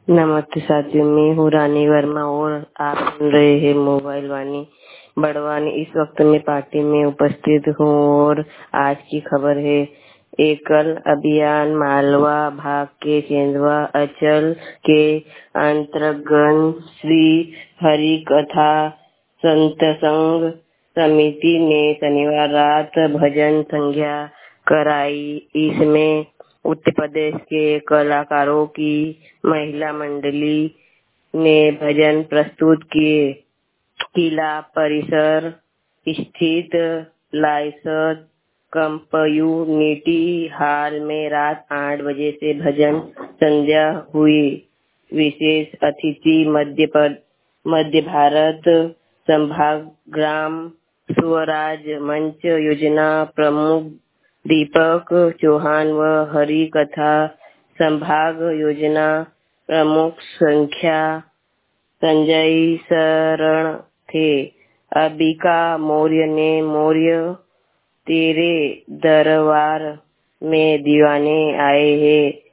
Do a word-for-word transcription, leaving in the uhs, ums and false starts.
नमस्ते साथियों, मैं हूँ रानी वर्मा और आप सुन रहे हैं मोबाइल वाणी बड़वानी। इस वक्त मैं पार्टी में उपस्थित हूँ और आज की खबर है। एकल अभियान मालवा भाग के सेंधवा अंचल के अंतर्गत श्री हरि कथा संत संघ समिति ने शनिवार रात भजन संध्या कराई। इसमें उत्तर प्रदेश के कलाकारों की महिला मंडली ने भजन प्रस्तुत किए। किला परिसर स्थित लाइसर कम्युनिटी हॉल में रात आठ बजे से भजन संध्या हुई। विशेष अतिथि मध्य पर, मध्य भारत संभाग ग्राम स्वराज मंच योजना प्रमुख दीपक चौहान व हरि कथा संभाग योजना प्रमुख संख्या संजय शरण थे। अंबिका मौर्य ने मौर्य तेरे दरबार में दीवाने आए हैं